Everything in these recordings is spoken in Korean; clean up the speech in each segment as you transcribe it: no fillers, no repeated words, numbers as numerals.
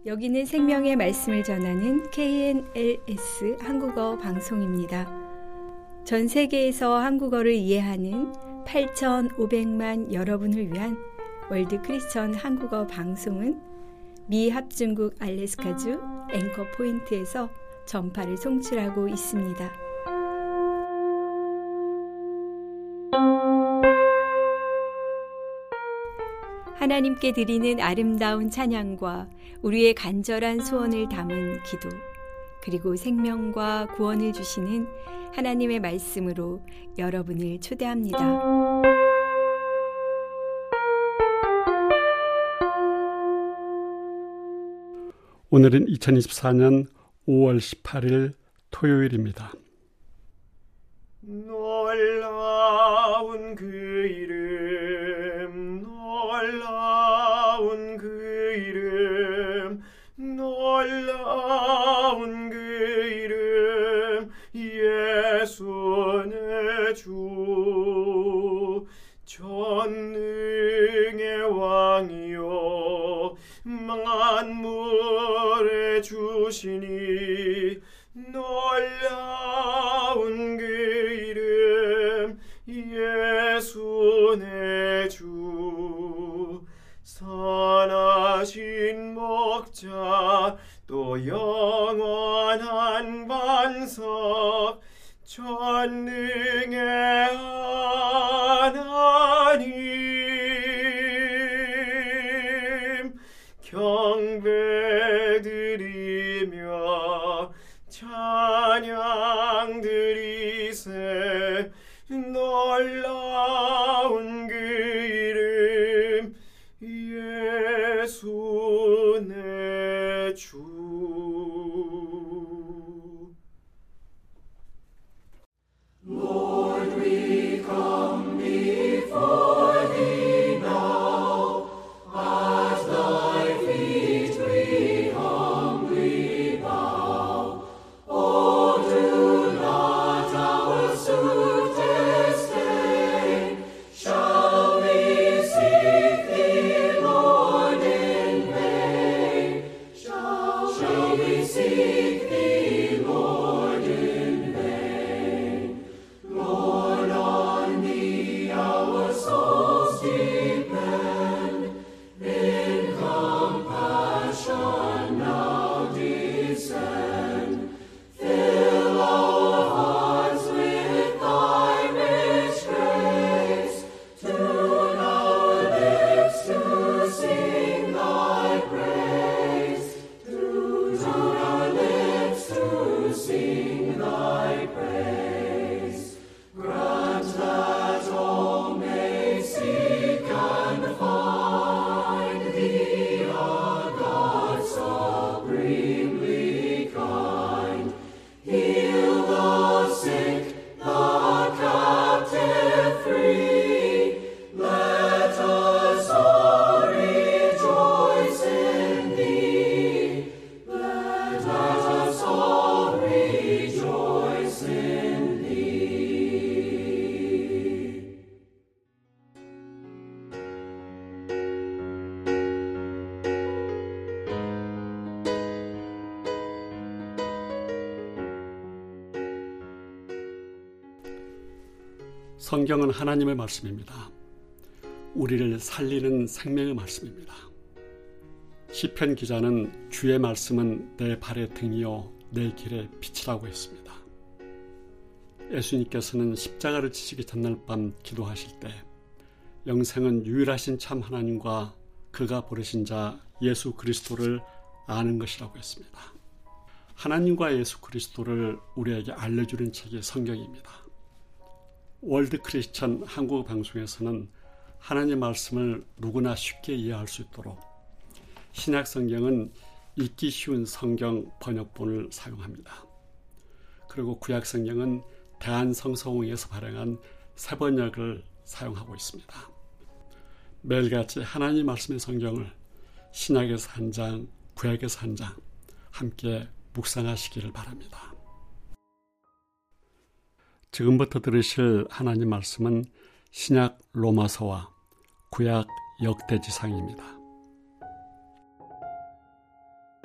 여기는 생명의 말씀을 전하는 KNLS 한국어 방송입니다. 전 세계에서 한국어를 이해하는 8,500만 여러분을 위한 월드 크리스천 한국어 방송은 미 합중국 알래스카주 앵커 포인트에서 전파를 송출하고 있습니다. 하나님께 드리는 아름다운 찬양과 우리의 간절한 소원을 담은 기도, 그리고 생명과 구원을 주시는 하나님의 말씀으로 여러분을 초대합니다. 오늘은 2024년 5월 18일 토요일입니다. 놀라운 그 이름, 놀라운 그 이름, 놀라운 그 이름, 예수 내 주, 전능의 왕이요 만물의 주시니, 놀라운 그 이름, 예수 내 주, 선하신 목자, 또 영원한 반석, 전능의 하나님, 경배드리며 찬양 드리세. 놀라운 그 이름, 예수 내 주. Lord, we come before thee now, at thy feet we humbly bow. Oh, do not our suit disdain. Shall we seek thee, Lord, in vain? Shall we seek thee, Lord, in vain? Lord, on thee our souls depend. In compassion now descend. Fill our hearts with thy rich grace. Tune our lips to sing thy praise. Tune our lips to sing thy praise. Grant that all may seek and find thee, a God supremely kind. Heal the sick, the captive free. Let us all rejoice in thee. Let us all rejoice in thee. 성경은 하나님의 말씀입니다. 우리를 살리는 생명의 말씀입니다. 시편 기자는 주의 말씀은 내 발의 등이요 내 길의 빛이라고 했습니다. 예수님께서는 십자가를 지시기 전날 밤 기도하실 때 영생은 유일하신 참 하나님과 그가 부르신 자 예수 그리스도를 아는 것이라고 했습니다. 하나님과 예수 그리스도를 우리에게 알려주는 책이 성경입니다. 월드 크리스천 한국어 방송에서는 하나님의 말씀을 누구나 쉽게 이해할 수 있도록 신약 성경은 읽기 쉬운 성경 번역본을 사용합니다. 그리고 구약 성경은 대한성서공회에서 발행한 새 번역을 사용하고 있습니다. 매일같이 하나님 말씀의 성경을 신약에서 한 장, 구약에서 한 장 함께 묵상하시기를 바랍니다. 지금부터 들으실 하나님 말씀은 신약 로마서와 구약 역대지상입니다.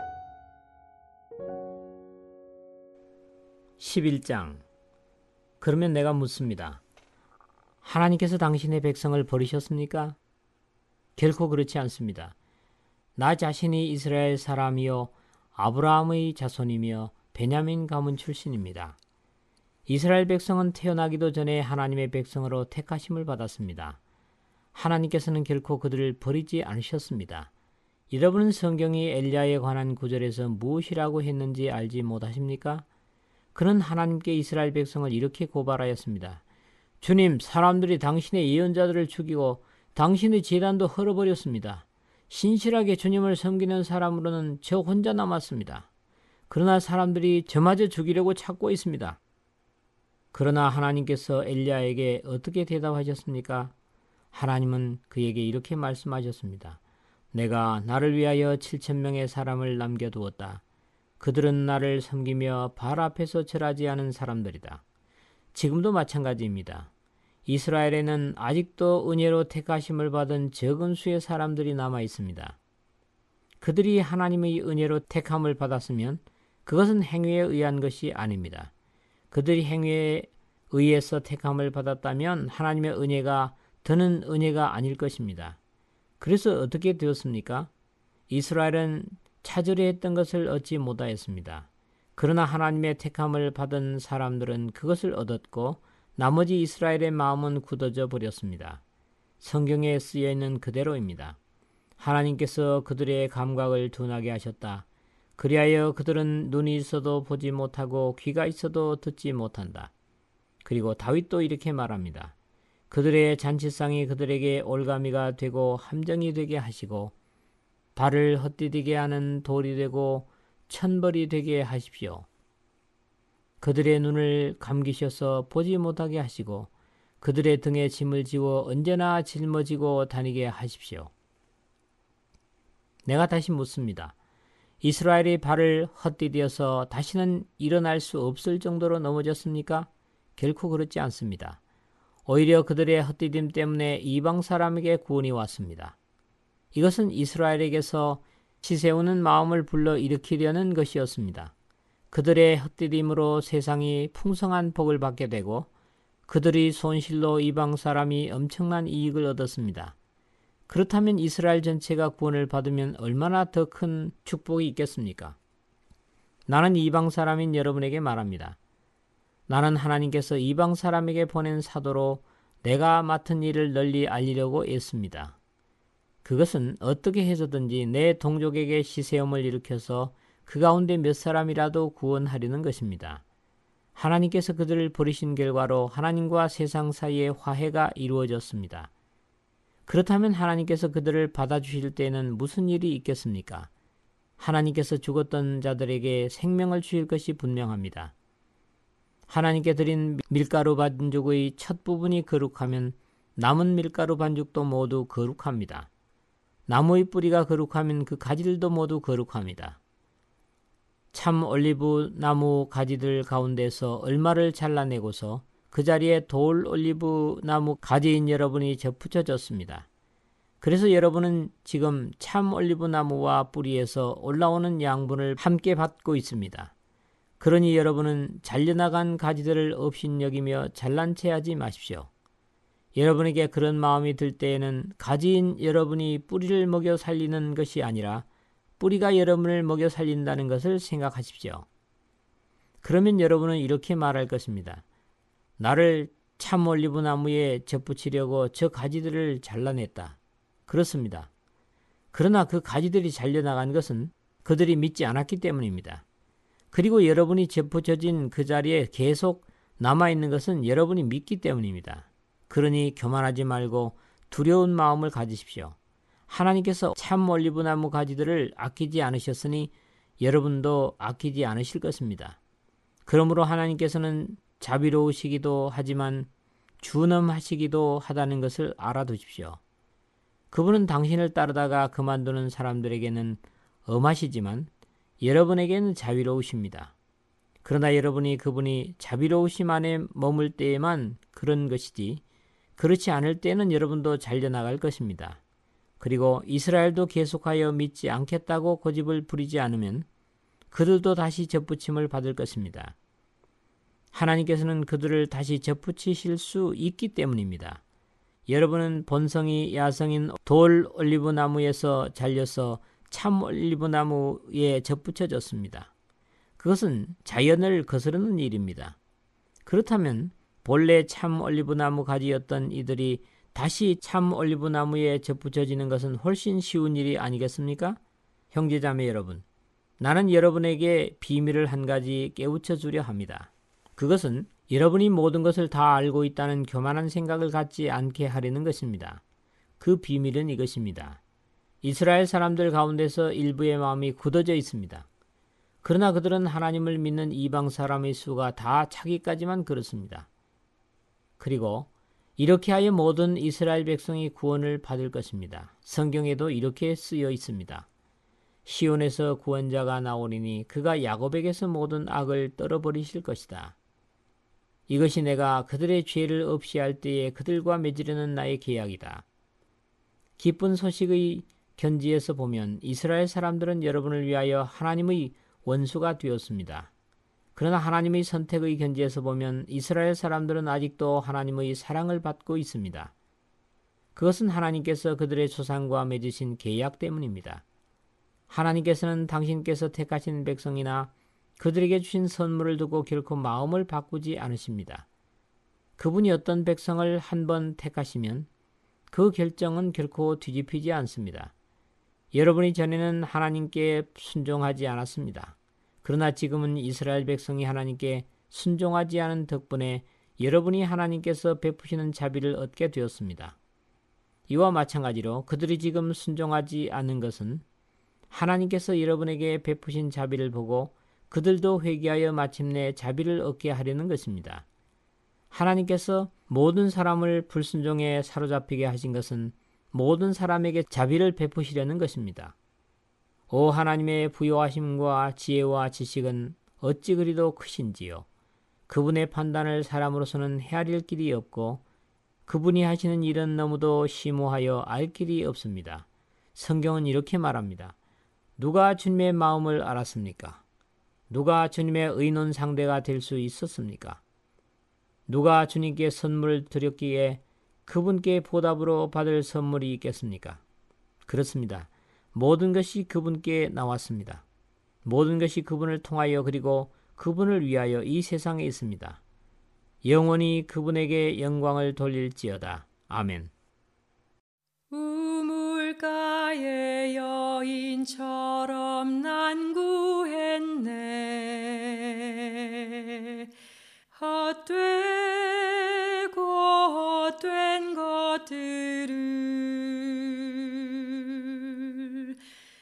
11장. 그러면 내가 묻습니다. 하나님께서 당신의 백성을 버리셨습니까? 결코 그렇지 않습니다. 나 자신이 이스라엘 사람이요 아브라함의 자손이며 베냐민 가문 출신입니다. 이스라엘 백성은 태어나기도 전에 하나님의 백성으로 택하심을 받았습니다. 하나님께서는 결코 그들을 버리지 않으셨습니다. 여러분은 성경이 엘리야에 관한 구절에서 무엇이라고 했는지 알지 못하십니까? 그는 하나님께 이스라엘 백성을 이렇게 고발하였습니다. 주님, 사람들이 당신의 예언자들을 죽이고 당신의 제단도 헐어버렸습니다. 신실하게 주님을 섬기는 사람으로는 저 혼자 남았습니다. 그러나 사람들이 저마저 죽이려고 찾고 있습니다. 그러나 하나님께서 엘리야에게 어떻게 대답하셨습니까? 하나님은 그에게 이렇게 말씀하셨습니다. 내가 나를 위하여 7,000명의 사람을 남겨두었다. 그들은 나를 섬기며 발 앞에서 절하지 않은 사람들이다. 지금도 마찬가지입니다. 이스라엘에는 아직도 은혜로 택하심을 받은 적은 수의 사람들이 남아 있습니다. 그들이 하나님의 은혜로 택함을 받았으면 그것은 행위에 의한 것이 아닙니다. 그들이 행위에 의해서 택함을 받았다면 하나님의 은혜가 더는 은혜가 아닐 것입니다. 그래서 어떻게 되었습니까? 이스라엘은 차절해 했던 것을 얻지 못하였습니다. 그러나 하나님의 택함을 받은 사람들은 그것을 얻었고 나머지 이스라엘의 마음은 굳어져 버렸습니다. 성경에 쓰여 있는 그대로입니다. 하나님께서 그들의 감각을 둔하게 하셨다. 그리하여 그들은 눈이 있어도 보지 못하고 귀가 있어도 듣지 못한다. 그리고 다윗도 이렇게 말합니다. 그들의 잔치상이 그들에게 올가미가 되고 함정이 되게 하시고 발을 헛디디게 하는 돌이 되고 천벌이 되게 하십시오. 그들의 눈을 감기셔서 보지 못하게 하시고 그들의 등에 짐을 지워 언제나 짊어지고 다니게 하십시오. 내가 다시 묻습니다. 이스라엘이 발을 헛디뎌서 다시는 일어날 수 없을 정도로 넘어졌습니까? 결코 그렇지 않습니다. 오히려 그들의 헛디딤 때문에 이방 사람에게 구원이 왔습니다. 이것은 이스라엘에게서 치세우는 마음을 불러일으키려는 것이었습니다. 그들의 헛디딤으로 세상이 풍성한 복을 받게 되고 그들이 손실로 이방 사람이 엄청난 이익을 얻었습니다. 그렇다면 이스라엘 전체가 구원을 받으면 얼마나 더 큰 축복이 있겠습니까? 나는 이방 사람인 여러분에게 말합니다. 나는 하나님께서 이방 사람에게 보낸 사도로 내가 맡은 일을 널리 알리려고 애씁니다. 그것은 어떻게 해서든지 내 동족에게 시세움을 일으켜서 그 가운데 몇 사람이라도 구원하려는 것입니다. 하나님께서 그들을 버리신 결과로 하나님과 세상 사이에 화해가 이루어졌습니다. 그렇다면 하나님께서 그들을 받아주실 때에는 무슨 일이 있겠습니까? 하나님께서 죽었던 자들에게 생명을 주실 것이 분명합니다. 하나님께 드린 밀가루 반죽의 첫 부분이 거룩하면 남은 밀가루 반죽도 모두 거룩합니다. 나무의 뿌리가 거룩하면 그 가지들도 모두 거룩합니다. 참 올리브 나무 가지들 가운데서 얼마를 잘라내고서 그 자리에 돌 올리브 나무 가지인 여러분이 접붙여졌습니다. 그래서 여러분은 지금 참 올리브 나무와 뿌리에서 올라오는 양분을 함께 받고 있습니다. 그러니 여러분은 잘려나간 가지들을 업신여기며 잘난 체하지 마십시오. 여러분에게 그런 마음이 들 때에는 가지인 여러분이 뿌리를 먹여 살리는 것이 아니라 뿌리가 여러분을 먹여 살린다는 것을 생각하십시오. 그러면 여러분은 이렇게 말할 것입니다. 나를 참 올리브 나무에 접붙이려고 저 가지들을 잘라냈다. 그렇습니다. 그러나 그 가지들이 잘려나간 것은 그들이 믿지 않았기 때문입니다. 그리고 여러분이 접붙여진 그 자리에 계속 남아있는 것은 여러분이 믿기 때문입니다. 그러니 교만하지 말고 두려운 마음을 가지십시오. 하나님께서 참 올리브나무 가지들을 아끼지 않으셨으니 여러분도 아끼지 않으실 것입니다. 그러므로 하나님께서는 자비로우시기도 하지만 준엄하시기도 하다는 것을 알아두십시오. 그분은 당신을 따르다가 그만두는 사람들에게는 엄하시지만 여러분에게는 자비로우십니다. 그러나 여러분이 그분이 자비로우심 안에 머물 때에만 그런 것이지 그렇지 않을 때는 여러분도 잘려나갈 것입니다. 그리고 이스라엘도 계속하여 믿지 않겠다고 고집을 부리지 않으면 그들도 다시 접붙임을 받을 것입니다. 하나님께서는 그들을 다시 접붙이실 수 있기 때문입니다. 여러분은 본성이 야성인 돌 올리브 나무에서 잘려서 참 올리브 나무에 접붙여졌습니다. 그것은 자연을 거스르는 일입니다. 그렇다면 본래 참 올리브 나무 가지였던 이들이 다시 참 올리브 나무에 접붙여지는 것은 훨씬 쉬운 일이 아니겠습니까? 형제자매 여러분, 나는 여러분에게 비밀을 한 가지 깨우쳐 주려 합니다. 그것은 여러분이 모든 것을 다 알고 있다는 교만한 생각을 갖지 않게 하려는 것입니다. 그 비밀은 이것입니다. 이스라엘 사람들 가운데서 일부의 마음이 굳어져 있습니다. 그러나 그들은 하나님을 믿는 이방 사람의 수가 다 차기까지만 그렇습니다. 그리고 이렇게 하여 모든 이스라엘 백성이 구원을 받을 것입니다. 성경에도 이렇게 쓰여 있습니다. 시온에서 구원자가 나오리니 그가 야곱에게서 모든 악을 떨어버리실 것이다. 이것이 내가 그들의 죄를 없이 할 때에 그들과 맺으려는 나의 계약이다. 기쁜 소식의 견지에서 보면 이스라엘 사람들은 여러분을 위하여 하나님의 원수가 되었습니다. 그러나 하나님의 선택의 견지에서 보면 이스라엘 사람들은 아직도 하나님의 사랑을 받고 있습니다. 그것은 하나님께서 그들의 조상과 맺으신 계약 때문입니다. 하나님께서는 당신께서 택하신 백성이나 그들에게 주신 선물을 두고 결코 마음을 바꾸지 않으십니다. 그분이 어떤 백성을 한번 택하시면 그 결정은 결코 뒤집히지 않습니다. 여러분이 전에는 하나님께 순종하지 않았습니다. 그러나 지금은 이스라엘 백성이 하나님께 순종하지 않은 덕분에 여러분이 하나님께서 베푸시는 자비를 얻게 되었습니다. 이와 마찬가지로 그들이 지금 순종하지 않는 것은 하나님께서 여러분에게 베푸신 자비를 보고 그들도 회개하여 마침내 자비를 얻게 하려는 것입니다. 하나님께서 모든 사람을 불순종에 사로잡히게 하신 것은 모든 사람에게 자비를 베푸시려는 것입니다. 오 하나님의 부요하심과 지혜와 지식은 어찌 그리도 크신지요. 그분의 판단을 사람으로서는 헤아릴 길이 없고 그분이 하시는 일은 너무도 심오하여 알 길이 없습니다. 성경은 이렇게 말합니다. 누가 주님의 마음을 알았습니까? 누가 주님의 의논 상대가 될 수 있었습니까? 누가 주님께 선물을 드렸기에 그분께 보답으로 받을 선물이 있겠습니까? 그렇습니다. 모든 것이 그분께 나왔습니다. 모든 것이 그분을 통하여 그리고 그분을 위하여 이 세상에 있습니다. 영원히 그분에게 영광을 돌릴지어다. 아멘. 우물가의 여인처럼 난 구했네. 헛되고 헛된 것들을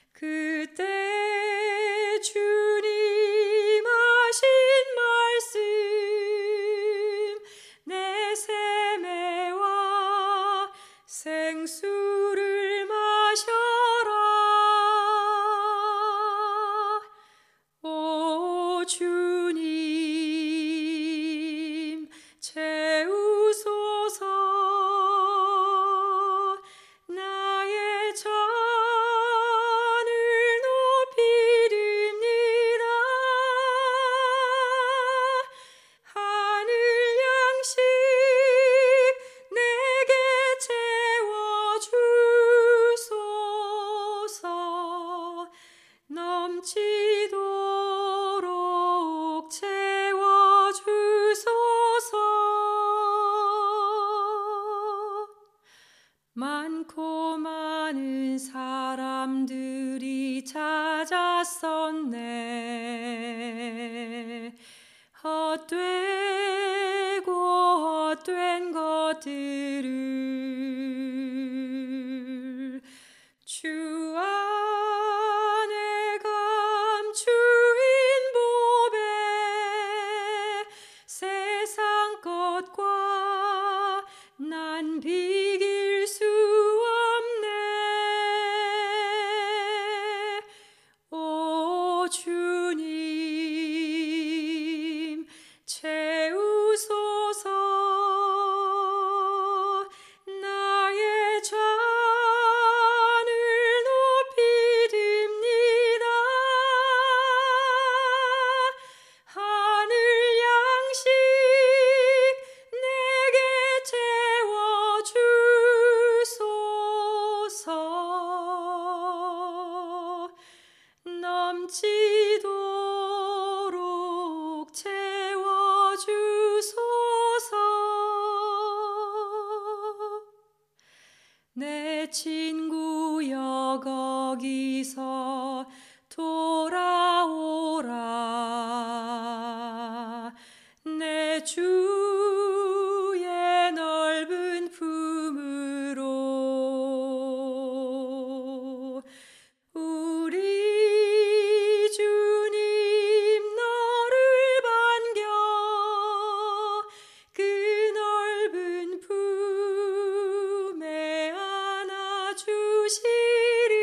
그때 주님 하신 말씀 내 세매와 생수를 마셔라. 오 주님 채우소서. 나의 잔을 높이립니다. 하늘 양식 내게 채워주소서. 넘치도록 채워주소서. 많고 많은 사람들이 찾았었네. 헛되고 헛된 것들을 주 안에 감추인 보배 세상 것과 난 비길 수 없네. 오 주 넘치도록 채워주소서. 내 친구여 거기서 돌아오라. 내 주의 넓은 품으로. 우리 주님 너를 반겨 그 넓은 품에 안아주시리.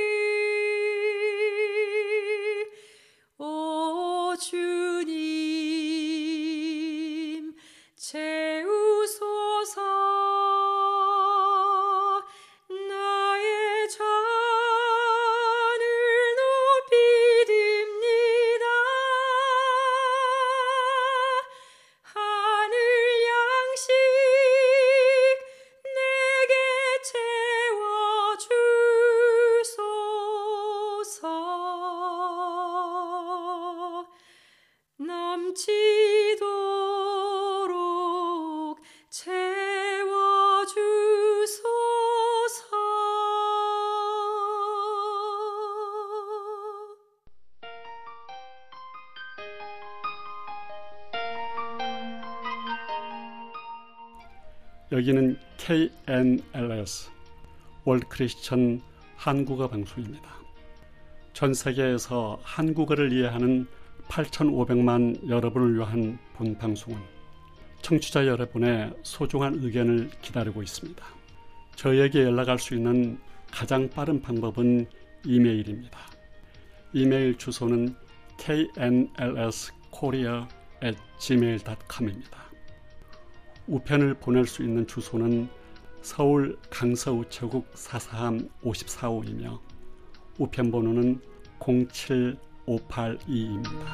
오 주님 채우소서. 나의 잔을 높이 듭니다. 하늘 양식 내게 채워주소서. 넘치도록 채워주소서. 여기는 KNLS 월드 크리스천 한국어 방송입니다. 전 세계에서 한국어를 이해하는 8,500만 여러분을 위한 본 방송은 청취자 여러분의 소중한 의견을 기다리고 있습니다. 저희에게 연락할 수 있는 가장 빠른 방법은 이메일입니다. 이메일 주소는 knlskorea@gmail.com입니다. 우편을 보낼 수 있는 주소는 서울 강서우체국 443 54호이며 우편 번호는 07582입니다.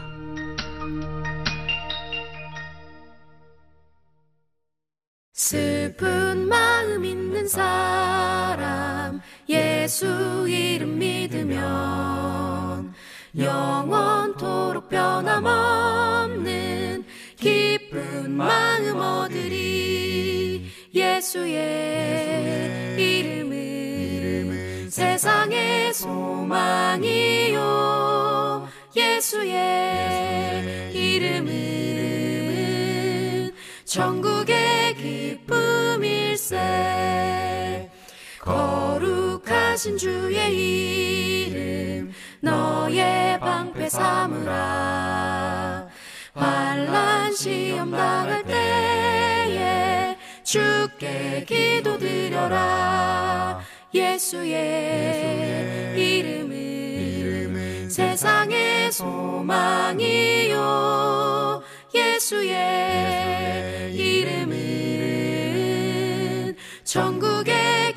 슬픈 마음 있는 사람 예수 이름 믿으면 영원토록 변함없는 기쁜 마음 얻으리. 예수의 이름은 세상의 소망이요. 예수의 이름은 천국의 기쁨일세. 거룩하신 주의 이름 너의 방패 삼으라. 환난 시험 당할 때에 주께 기도드려라. 예수의 이름은 세상의 소망이요. 예수의 이름은 천국의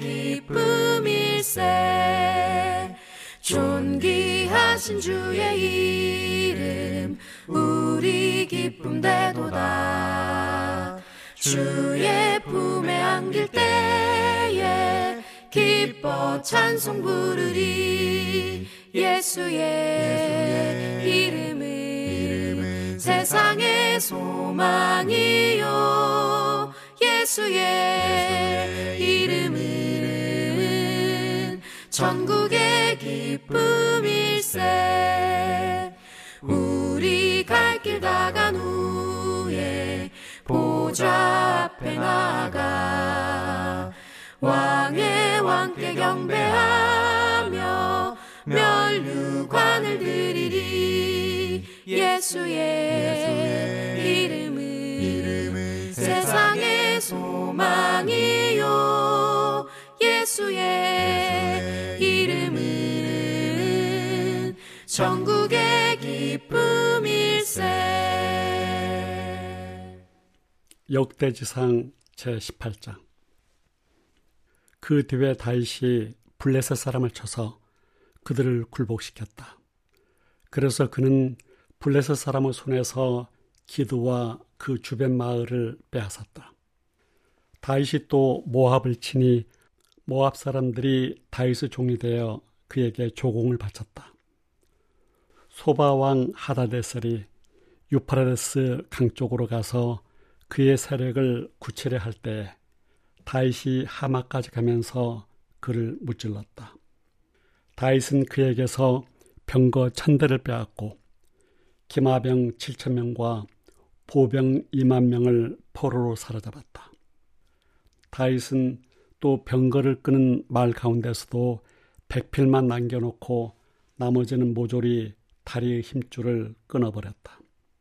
기쁨일세. 존귀하신 주의 이름 우리 기쁨 되도다. 주의 품에 안길 때에 기뻐 찬송 부르리. 예수의 이름은 세상의 소망이요. 예수의 이름은 천국의 기쁨일세. 우리 갈 길 다 간 후에 보좌 앞에 나가 왕의 왕께 경배하며 면류관을 드리리. 예수의 이름은 세상의 소망이요. 예수의 이름은 천국의 기쁨일세. 역대지상 제18장. 그 뒤에 다윗이 블레셋 사람을 쳐서 그들을 굴복시켰다. 그래서 그는 블레셋 사람의 손에서 기드와 그 주변 마을을 빼앗았다. 다윗이 또 모압을 치니 모압 사람들이 다윗의 종이 되어 그에게 조공을 바쳤다. 소바왕 하다데셀이 유프라데스 강 쪽으로 가서 그의 세력을 굳히려 할 때 다윗이 하마까지 가면서 그를 무찔렀다. 다윗은 그에게서 병거 1000대를 빼앗고 기마병 7000명과 보병 2만 명을 포로로 사로잡았다. 다윗은 또 병거를 끄는 말 가운데서도 100필만 남겨놓고 나머지는 모조리 다리의 힘줄을 끊어버렸다.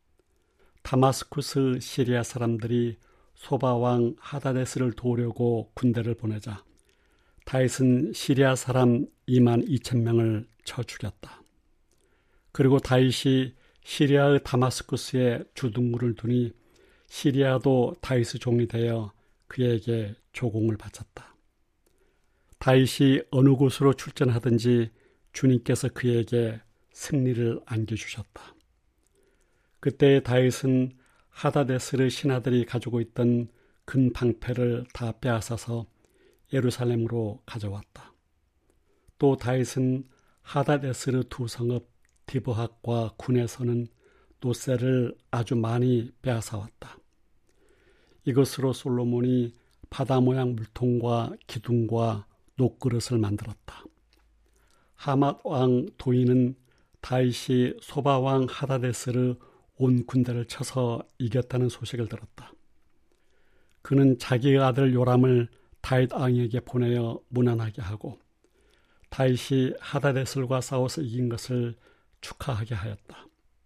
다마스쿠스 시리아 사람들이 소바왕 하다데스를 도우려고 군대를 보내자 다윗은 시리아 사람 2만 2천 명을 쳐 죽였다. 그리고 다윗이 시리아의 다마스쿠스에 주둔구를 두니 시리아도 다윗의 종이 되어 그에게 조공을 바쳤다. 다윗이 어느 곳으로 출전하든지 주님께서 그에게 승리를 안겨주셨다. 그때 다윗은 하다데스의 신하들이 가지고 있던 금 방패를 다 빼앗아서 예루살렘으로 가져왔다. 또 다윗은 하다데스의 두 성읍 디브핫과 군에서는 노새를 아주 많이 빼앗아왔다. 이것으로 솔로몬이 바다 모양 물통과 기둥과 녹그릇을 만들었다. 하맛 왕 도인은 다윗이 소바 왕 하다데스를 온 군대를 쳐서 이겼다는 소식을 들었다. 그는 자기의 아들 요람을 다윗 왕에게 보내어 문안하게 하고 다윗이 하다데슬과 싸워서 이긴 것을 축하하게 하였다.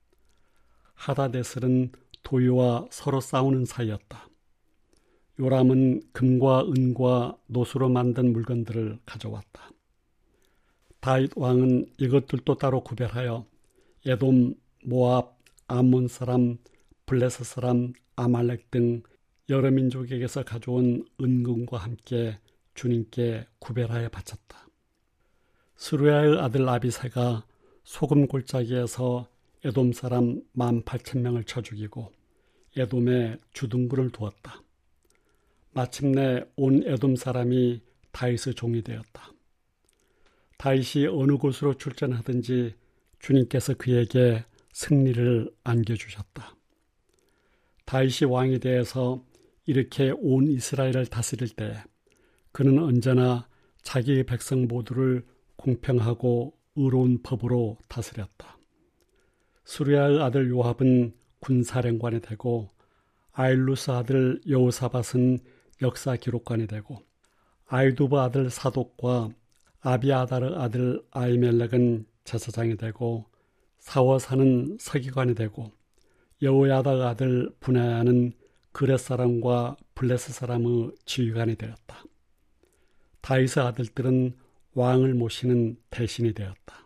하다데슬은 도유와 서로 싸우는 사이였다. 요람은 금과 은과 노수로 만든 물건들을 가져왔다. 다윗 왕은 이것들도 따로 구별하여 에돔, 모압, 암몬 사람, 블레셋 사람, 아말렉 등 여러 민족에게서 가져온 은금과 함께 주님께 구별하여 바쳤다. 스루야의 아들 아비새가 소금 골짜기에서 에돔 사람 18,000명을 쳐 죽이고 에돔에 주둔구를 두었다. 마침내 온 에돔 사람이 다윗의 종이 되었다. 다윗이 어느 곳으로 출전하든지 주님께서 그에게 승리를 안겨주셨다. 다윗이 왕이 되어서 이렇게 온 이스라엘을 다스릴 때 그는 언제나 자기의 백성 모두를 공평하고 의로운 법으로 다스렸다. 수리아의 아들 요압은 군사령관이 되고 아일루스 아들 여호사밧은 역사 기록관이 되고 아이두브 아들 사독과 아비아다르 아들 아히멜렉은 제사장이 되고 사워사는 서기관이 되고 여호야다 아들 분하야는 그렛 사람과 블레셋 사람의 지휘관이 되었다. 다윗의 아들들은 왕을 모시는 대신이 되었다.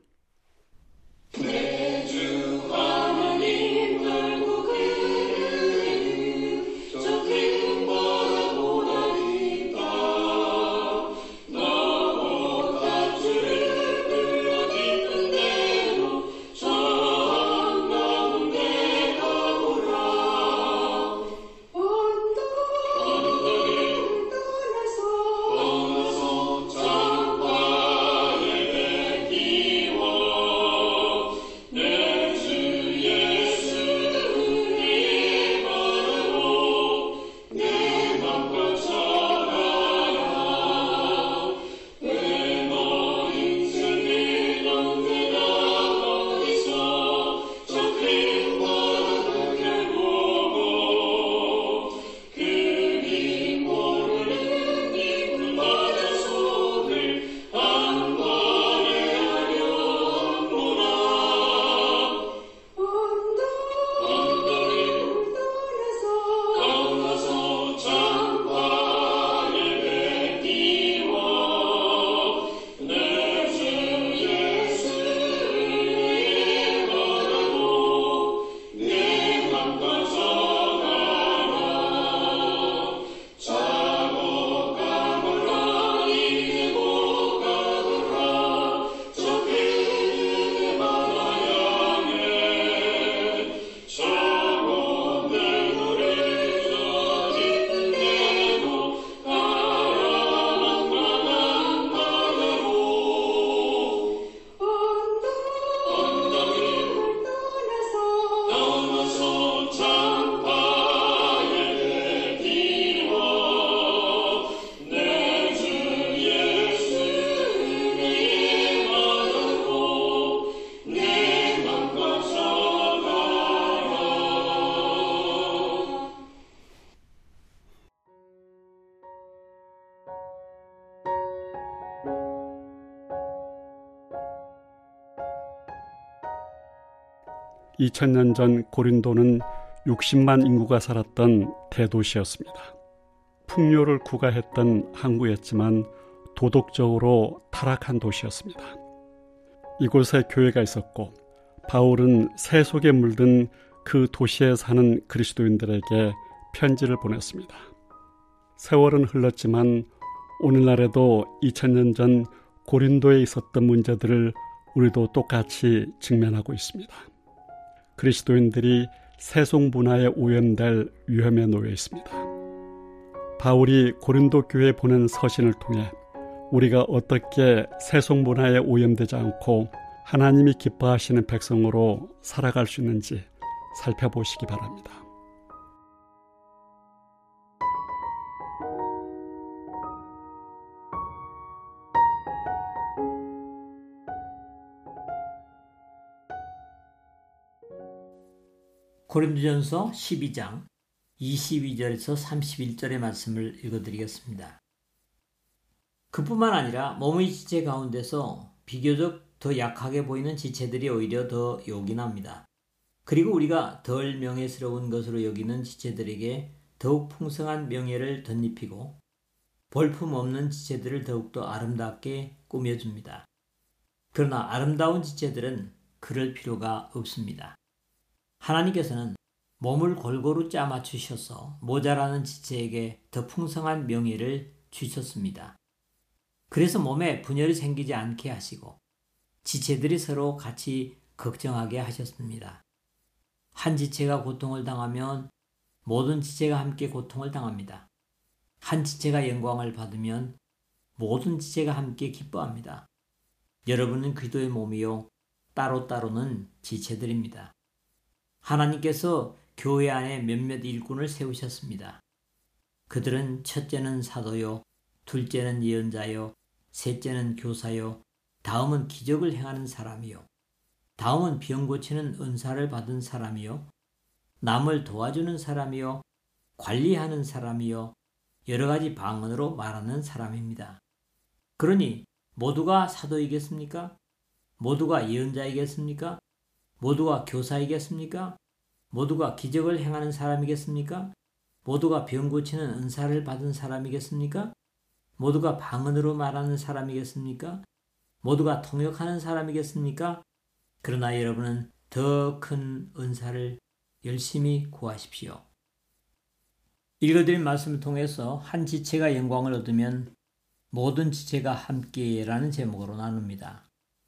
이 2000년 전 고린도는 60만 인구가 살았던 대도시였습니다. 풍요를 구가했던 항구였지만 도덕적으로 타락한 도시였습니다. 이곳에 교회가 있었고 바울은 새 속에 물든 그 도시에 사는 그리스도인들에게 편지를 보냈습니다. 세월은 흘렀지만 오늘날에도 2000년 전 고린도에 있었던 문제들을 우리도 똑같이 직면하고 있습니다. 그리스도인들이 세속 문화에 오염될 위험에 놓여 있습니다. 바울이 고린도 교회에 보낸 서신을 통해 우리가 어떻게 세속 문화에 오염되지 않고 하나님이 기뻐하시는 백성으로 살아갈 수 있는지 살펴보시기 바랍니다. 고린도전서 12장 22절에서 31절의 말씀을 읽어드리겠습니다. 그뿐만 아니라 몸의 지체 가운데서 비교적 더 약하게 보이는 지체들이 오히려 더 요긴합니다. 그리고 우리가 덜 명예스러운 것으로 여기는 지체들에게 더욱 풍성한 명예를 덧입히고 볼품없는 지체들을 더욱더 아름답게 꾸며줍니다. 그러나 아름다운 지체들은 그럴 필요가 없습니다. 하나님께서는 몸을 골고루 짜맞추셔서 모자라는 지체에게 더 풍성한 명예를 주셨습니다. 그래서 몸에 분열이 생기지 않게 하시고 지체들이 서로 같이 걱정하게 하셨습니다. 한 지체가 고통을 당하면 모든 지체가 함께 고통을 당합니다. 한 지체가 영광을 받으면 모든 지체가 함께 기뻐합니다. 여러분은 그리스도의 몸이요 따로따로는 지체들입니다. 하나님께서 교회 안에 몇몇 일꾼을 세우셨습니다. 그들은 첫째는 사도요, 둘째는 예언자요, 셋째는 교사요, 다음은 기적을 행하는 사람이요, 다음은 병 고치는 은사를 받은 사람이요, 남을 도와주는 사람이요, 관리하는 사람이요, 여러 가지 방언으로 말하는 사람입니다. 그러니 모두가 사도이겠습니까? 모두가 예언자이겠습니까? 모두가 교사이겠습니까? 모두가 기적을 행하는 사람이겠습니까? 모두가 병 고치는 은사를 받은 사람이겠습니까? 모두가 방언으로 말하는 사람이겠습니까? 모두가 통역하는 사람이겠습니까? 그러나 여러분은 더 큰 은사를 열심히 구하십시오. 읽어드린 말씀을 통해서 한 지체가 영광을 얻으면 모든 지체가 함께라는 제목으로 나눕니다.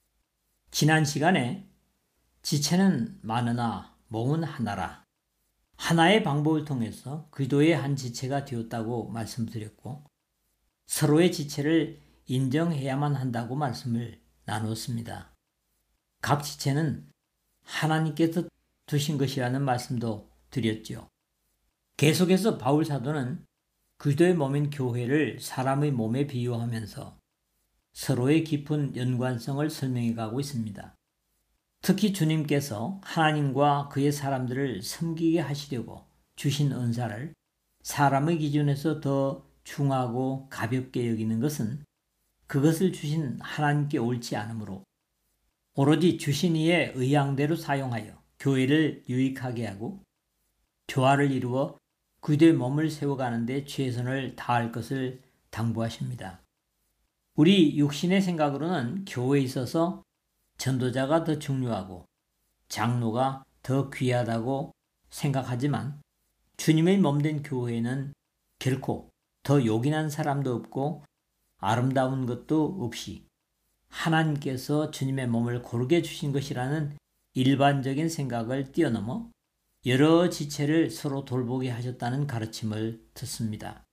지난 시간에 지체는 많으나 몸은 하나라. 하나의 방법을 통해서 그리스도의 한 지체가 되었다고 말씀드렸고 서로의 지체를 인정해야만 한다고 말씀을 나누었습니다. 각 지체는 하나님께서 두신 것이라는 말씀도 드렸죠. 계속해서 바울 사도는 그리스도의 몸인 교회를 사람의 몸에 비유하면서 서로의 깊은 연관성을 설명해 가고 있습니다. 특히 주님께서 하나님과 그의 사람들을 섬기게 하시려고 주신 은사를 사람의 기준에서 더 중하고 가볍게 여기는 것은 그것을 주신 하나님께 옳지 않으므로 오로지 주신 이의 의향대로 사용하여 교회를 유익하게 하고 조화를 이루어 그리스도의 몸을 세워가는 데 최선을 다할 것을 당부하십니다. 우리 육신의 생각으로는 교회에 있어서 전도자가 더 중요하고 장로가 더 귀하다고 생각하지만 주님의 몸된 교회에는 결코 더 요긴한 사람도 없고 아름다운 것도 없이 하나님께서 주님의 몸을 고르게 주신 것이라는 일반적인 생각을 뛰어넘어 여러 지체를 서로 돌보게 하셨다는 가르침을 듣습니다.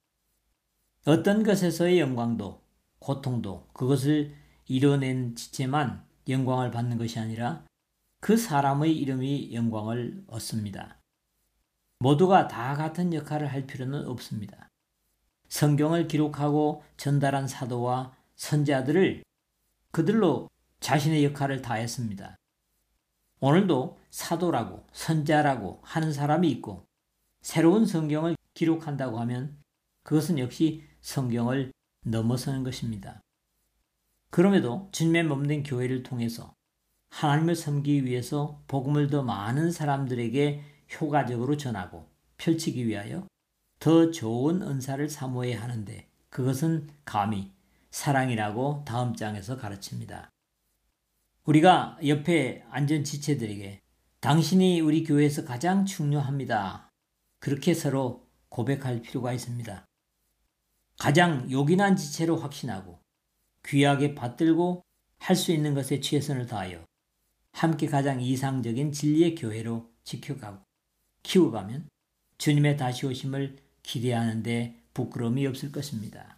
어떤 것에서의 영광도 고통도 그것을 이뤄낸 지체만 영광을 받는 것이 아니라 그 사람의 이름이 영광을 얻습니다. 모두가 다 같은 역할을 할 필요는 없습니다. 성경을 기록하고 전달한 사도와 선지자들을 그들로 자신의 역할을 다했습니다. 오늘도 사도라고 선지자라고 하는 사람이 있고 새로운 성경을 기록한다고 하면 그것은 역시 성경을 넘어서는 것입니다. 그럼에도 주님의 몸된 교회를 통해서 하나님을 섬기기 위해서 복음을 더 많은 사람들에게 효과적으로 전하고 펼치기 위하여 더 좋은 은사를 사모해야 하는데 그것은 감히 사랑이라고 다음 장에서 가르칩니다. 우리가 옆에 앉은 지체들에게 당신이 우리 교회에서 가장 중요합니다. 그렇게 서로 고백할 필요가 있습니다. 가장 요긴한 지체로 확신하고 귀하게 받들고 할 수 있는 것에 최선을 다하여 함께 가장 이상적인 진리의 교회로 지켜가고 키워가면 주님의 다시 오심을 기대하는데 부끄러움이 없을 것입니다.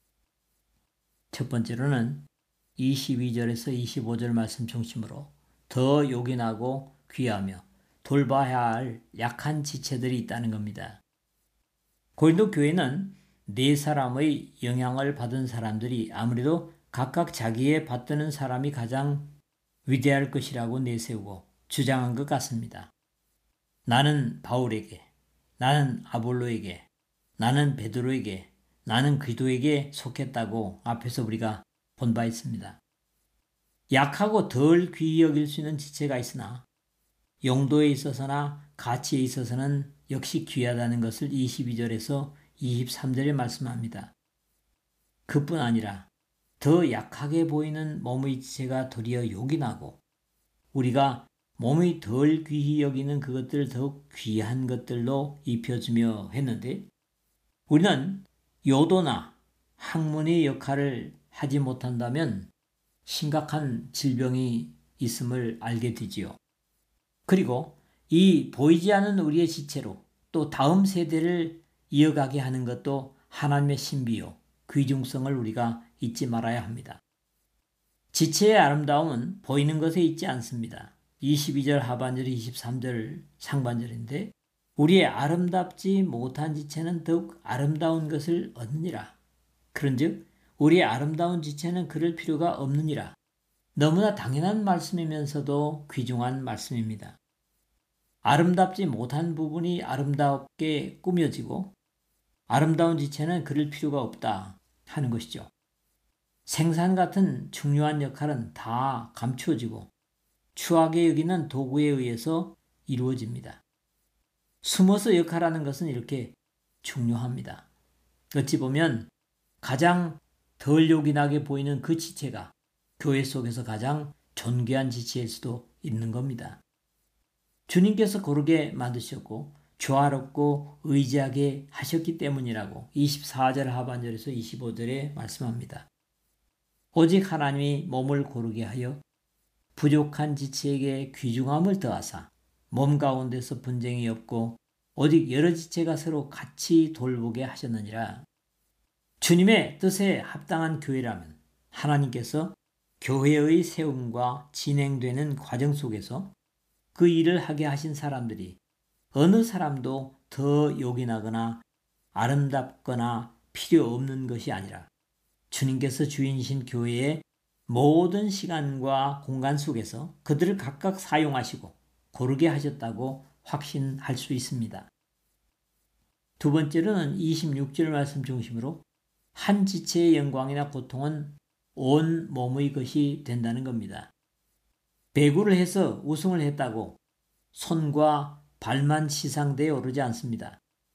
첫 번째로는 22절에서 25절 말씀 중심으로 더 요긴하고 귀하며 돌봐야 할 약한 지체들이 있다는 겁니다. 고린도 교회는 네 사람의 영향을 받은 사람들이 아무래도 각각 자기의 받드는 사람이 가장 위대할 것이라고 내세우고 주장한 것 같습니다. 나는 바울에게, 나는 아볼로에게, 나는 베드로에게, 나는 그리스도에게 속했다고 앞에서 우리가 본 바 있습니다. 약하고 덜 귀히 여길 수 있는 지체가 있으나 용도에 있어서나 가치에 있어서는 역시 귀하다는 것을 22절에서 23절에 말씀합니다. 그뿐 아니라 더 약하게 보이는 몸의 지체가 도리어 요긴하고 우리가 몸이 덜 귀히 여기는 그것들을 더욱 귀한 것들로 입혀주며 했는데 우리는 요도나 학문의 역할을 하지 못한다면 심각한 질병이 있음을 알게 되지요. 그리고 이 보이지 않는 우리의 지체로 또 다음 세대를 이어가게 하는 것도 하나님의 신비요, 귀중성을 우리가 잊지 말아야 합니다. 지체의 아름다움은 보이는 것에 있지 않습니다. 22절 하반절, 23절 상반절인데 우리의 아름답지 못한 지체는 더욱 아름다운 것을 얻느니라. 그런즉 우리의 아름다운 지체는 그럴 필요가 없느니라. 너무나 당연한 말씀이면서도 귀중한 말씀입니다. 아름답지 못한 부분이 아름답게 꾸며지고 아름다운 지체는 그럴 필요가 없다 하는 것이죠. 생산 같은 중요한 역할은 다 감추어지고 추하게 여기는 도구에 의해서 이루어집니다. 숨어서 역할하는 것은 이렇게 중요합니다. 어찌 보면 가장 덜 요긴하게 보이는 그 지체가 교회 속에서 가장 존귀한 지체일 수도 있는 겁니다. 주님께서 고르게 만드셨고 조화롭고 의지하게 하셨기 때문이라고 24절 하반절에서 25절에 말씀합니다. 오직 하나님이 몸을 고르게 하여 부족한 지체에게 귀중함을 더하사 몸 가운데서 분쟁이 없고 오직 여러 지체가 서로 같이 돌보게 하셨느니라. 주님의 뜻에 합당한 교회라면 하나님께서 교회의 세움과 진행되는 과정 속에서 그 일을 하게 하신 사람들이 어느 사람도 더 요긴하거나 아름답거나 필요 없는 것이 아니라 주님께서 주인이신 교회의 모든 시간과 공간 속에서 그들을 각각 사용하시고 고르게 하셨다고 확신할 수 있습니다. 두 번째로는 26절 말씀 중심으로 한 지체의 영광이나 고통은 온 몸의 것이 된다는 겁니다. 배구를 해서 우승을 했다고 손과 발만 시상대에 오르지 않습니다.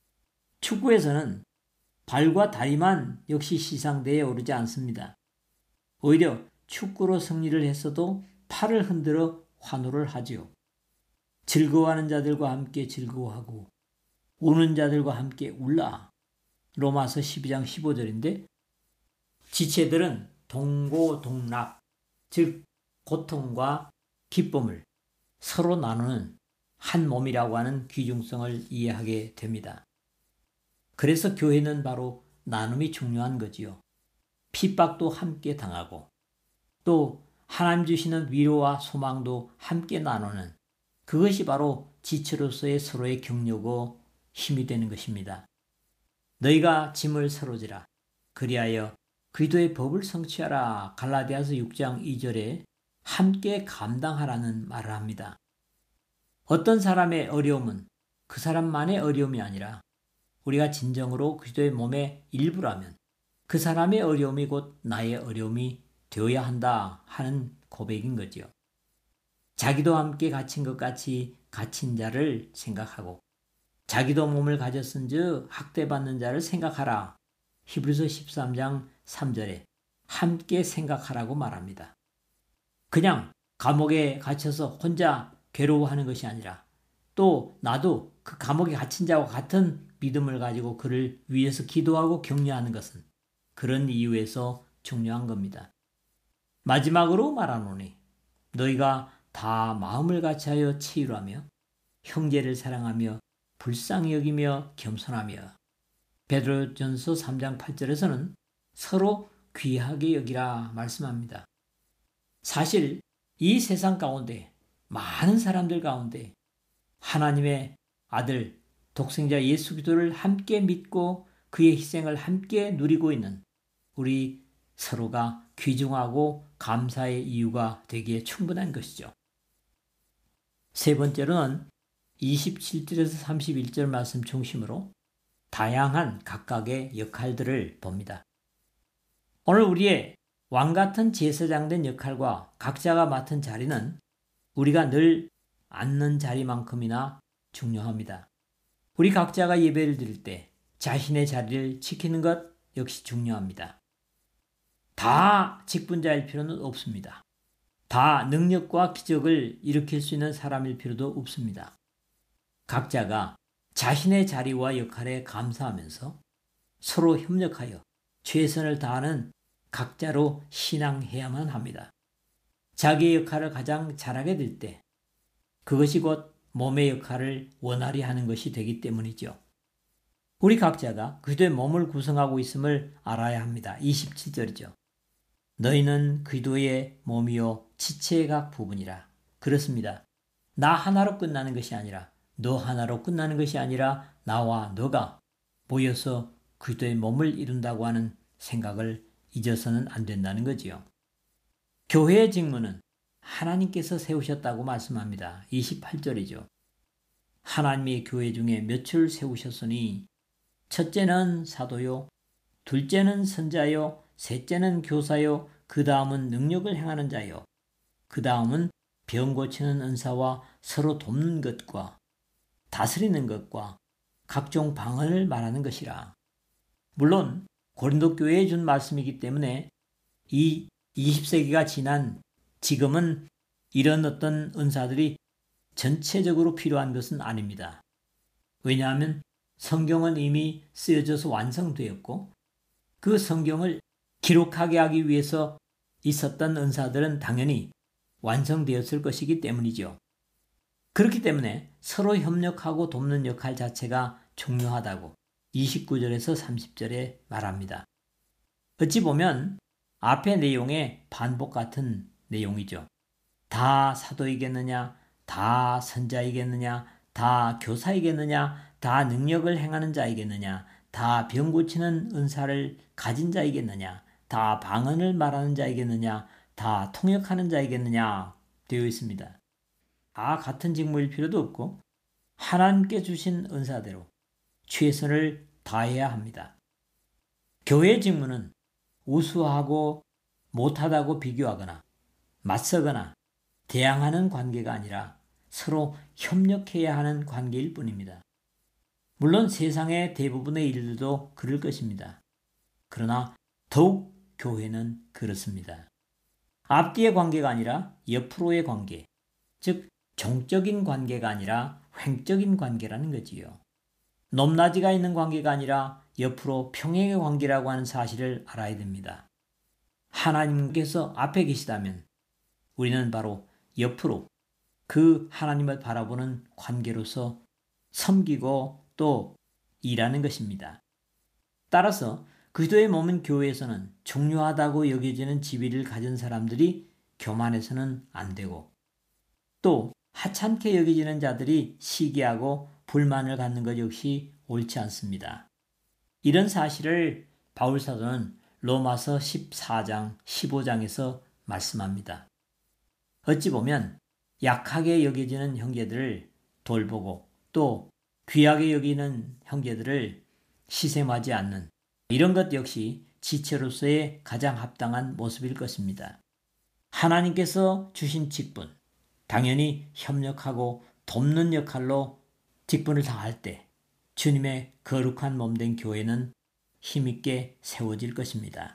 축구에서는 발과 다리만 역시 시상대에 오르지 않습니다. 오히려 축구로 승리를 했어도 팔을 흔들어 환호를 하지요. 즐거워하는 자들과 함께 즐거워하고 우는 자들과 함께 울라. 로마서 12장 15절인데 지체들은 동고동락, 즉 고통과 기쁨을 서로 나누는 한 몸이라고 하는 귀중성을 이해하게 됩니다. 그래서 교회는 바로 나눔이 중요한 거지요. 핍박도 함께 당하고 또 하나님 주시는 위로와 소망도 함께 나누는 그것이 바로 지체로서의 서로의 격려고 힘이 되는 것입니다. 너희가 짐을 서로지라 그리하여 그리스도의 법을 성취하라. 갈라디아서 6장 2절에 함께 감당하라는 말을 합니다. 어떤 사람의 어려움은 그 사람만의 어려움이 아니라 우리가 진정으로 그리스도의 몸의 일부라면 그 사람의 어려움이 곧 나의 어려움이 되어야 한다 하는 고백인 거지요. 자기도 함께 갇힌 것 같이 갇힌 자를 생각하고 자기도 몸을 가졌은즉 학대받는 자를 생각하라. 히브리서 13장 3절에 함께 생각하라고 말합니다. 그냥 감옥에 갇혀서 혼자 괴로워하는 것이 아니라 또 나도 그 감옥에 갇힌 자와 같은 믿음을 가지고 그를 위해서 기도하고 격려하는 것은 그런 이유에서 중요한 겁니다. 마지막으로 말하노니 너희가 다 마음을 같이하여 치유하며 형제를 사랑하며 불쌍히 여기며 겸손하며 베드로전서 3장 8절에서는 서로 귀하게 여기라 말씀합니다. 사실 이 세상 가운데 많은 사람들 가운데 하나님의 아들 독생자 예수 그리스도를 함께 믿고 그의 희생을 함께 누리고 있는 우리 서로가 귀중하고 감사의 이유가 되기에 충분한 것이죠. 세 번째로는 27절에서 31절 말씀 중심으로 다양한 각각의 역할들을 봅니다. 오늘 우리의 왕같은 제사장된 역할과 각자가 맡은 자리는 우리가 늘 앉는 자리만큼이나 중요합니다. 우리 각자가 예배를 드릴 때 자신의 자리를 지키는 것 역시 중요합니다. 다 직분자일 필요는 없습니다. 다 능력과 기적을 일으킬 수 있는 사람일 필요도 없습니다. 각자가 자신의 자리와 역할에 감사하면서 서로 협력하여 최선을 다하는 각자로 신앙해야만 합니다. 자기의 역할을 가장 잘하게 될 때 그것이 곧 몸의 역할을 원활히 하는 것이 되기 때문이죠. 우리 각자가 그리스도의 몸을 구성하고 있음을 알아야 합니다. 27절이죠. 너희는 그리스도의 몸이요 지체의 각 부분이라. 그렇습니다. 나 하나로 끝나는 것이 아니라 너 하나로 끝나는 것이 아니라 나와 너가 모여서 그리스도의 몸을 이룬다고 하는 생각을 잊어서는 안 된다는 거지요. 교회의 직무는 하나님께서 세우셨다고 말씀합니다. 28절이죠. 하나님의 교회 중에 몇을 세우셨으니 첫째는 사도요, 둘째는 선자요, 셋째는 교사요, 그 다음은 능력을 행하는 자요, 그 다음은 병 고치는 은사와 서로 돕는 것과 다스리는 것과 각종 방언을 말하는 것이라. 물론 고린도 교회에 준 말씀이기 때문에 이 20세기가 지난 지금은 이런 어떤 은사들이 전체적으로 필요한 것은 아닙니다. 왜냐하면 성경은 이미 쓰여져서 완성되었고 그 성경을 기록하게 하기 위해서 있었던 은사들은 당연히 완성되었을 것이기 때문이죠. 그렇기 때문에 서로 협력하고 돕는 역할 자체가 중요하다고 29절에서 30절에 말합니다. 어찌 보면 앞의 내용의 반복 같은 내용이죠. 다 사도이겠느냐, 다 선자이겠느냐, 다 교사이겠느냐, 다 능력을 행하는 자이겠느냐, 다 병 고치는 은사를 가진 자이겠느냐, 다 방언을 말하는 자이겠느냐, 다 통역하는 자이겠느냐 되어 있습니다. 다 같은 직무일 필요도 없고 하나님께 주신 은사대로 최선을 다해야 합니다. 교회의 직무는 우수하고 못하다고 비교하거나 맞서거나 대항하는 관계가 아니라 서로 협력해야 하는 관계일 뿐입니다. 물론 세상의 대부분의 일들도 그럴 것입니다. 그러나 더욱 교회는 그렇습니다. 앞뒤의 관계가 아니라 옆으로의 관계, 즉 종적인 관계가 아니라 횡적인 관계라는 거지요. 높낮이가 있는 관계가 아니라 옆으로 평행의 관계라고 하는 사실을 알아야 됩니다. 하나님께서 앞에 계시다면 우리는 바로 옆으로 그 하나님을 바라보는 관계로서 섬기고 또 일하는 것입니다. 따라서 그리스도의 몸은 교회에서는 중요하다고 여겨지는 지위를 가진 사람들이 교만해서는 안 되고 또 하찮게 여겨지는 자들이 시기하고 불만을 갖는 것 역시 옳지 않습니다. 이런 사실을 바울 사도는 로마서 14장, 15장에서 말씀합니다. 어찌 보면 약하게 여겨지는 형제들을 돌보고 또 귀하게 여기는 형제들을 시샘하지 않는 이런 것 역시 지체로서의 가장 합당한 모습일 것입니다. 하나님께서 주신 직분, 당연히 협력하고 돕는 역할로 직분을 다할 때 주님의 거룩한 몸된 교회는 힘있게 세워질 것입니다.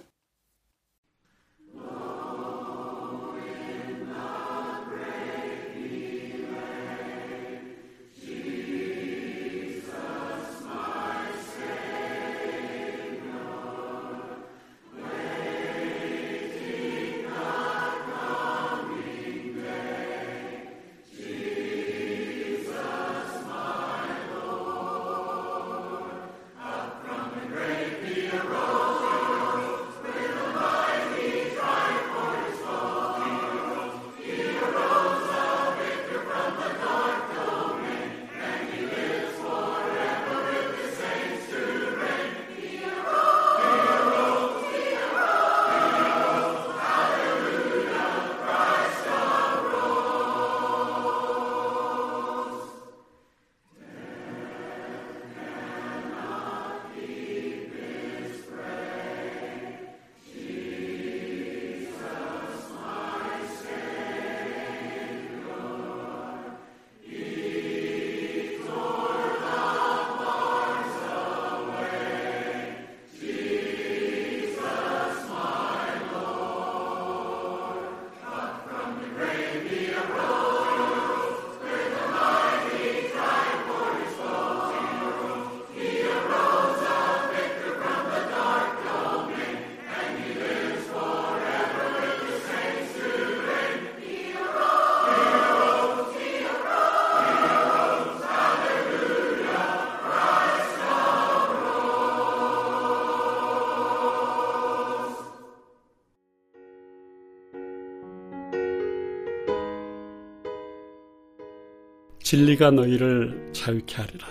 진리가 너희를 자유케 하리라.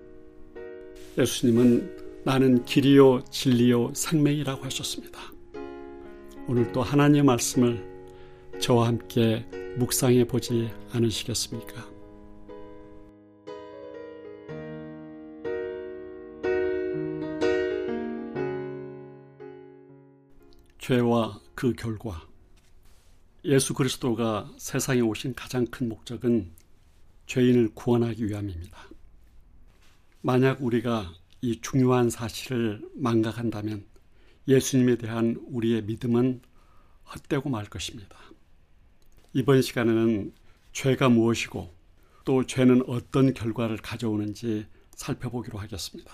예수님은 나는 길이요 진리요 생명이라고 하셨습니다. 오늘도 하나님의 말씀을 저와 함께 묵상해 보지 않으시겠습니까? 죄와 그 결과, 예수 그리스도가 세상에 오신 가장 큰 목적은 죄인을 구원하기 위함입니다. 만약 우리가 이 중요한 사실을 망각한다면 예수님에 대한 우리의 믿음은 헛되고 말 것입니다. 이번 시간에는 죄가 무엇이고 또 죄는 어떤 결과를 가져오는지 살펴보기로 하겠습니다.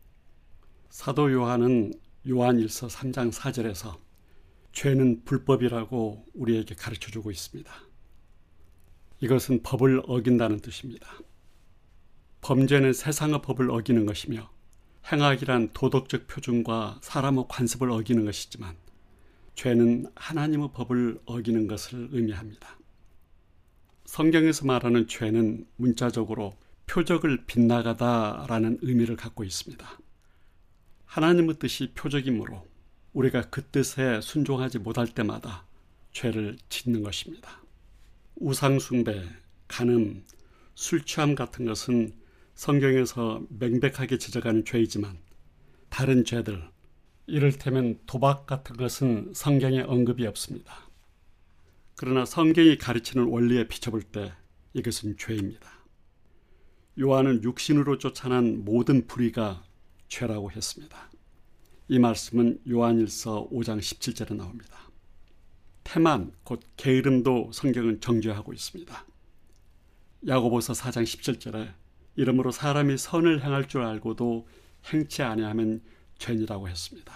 사도 요한은 요한일서 3장 4절에서 죄는 불법이라고 우리에게 가르쳐주고 있습니다. 이것은 법을 어긴다는 뜻입니다. 범죄는 세상의 법을 어기는 것이며 행악이란 도덕적 표준과 사람의 관습을 어기는 것이지만 죄는 하나님의 법을 어기는 것을 의미합니다. 성경에서 말하는 죄는 문자적으로 표적을 빗나가다라는 의미를 갖고 있습니다. 하나님의 뜻이 표적이므로 우리가 그 뜻에 순종하지 못할 때마다 죄를 짓는 것입니다. 우상숭배, 간음, 술취함 같은 것은 성경에서 명백하게 지적하는 죄이지만 다른 죄들, 이를테면 도박 같은 것은 성경에 언급이 없습니다. 그러나 성경이 가르치는 원리에 비춰볼 때 이것은 죄입니다. 요한은 육신으로 쫓아난 모든 불의가 죄라고 했습니다. 이 말씀은 요한일서 5장 17절에 나옵니다. 태만, 곧 게으름도 성경은 정죄하고 있습니다. 야고보서 4장 17절에 이러므로 사람이 선을 행할 줄 알고도 행치 아니하면 죄니라고 했습니다.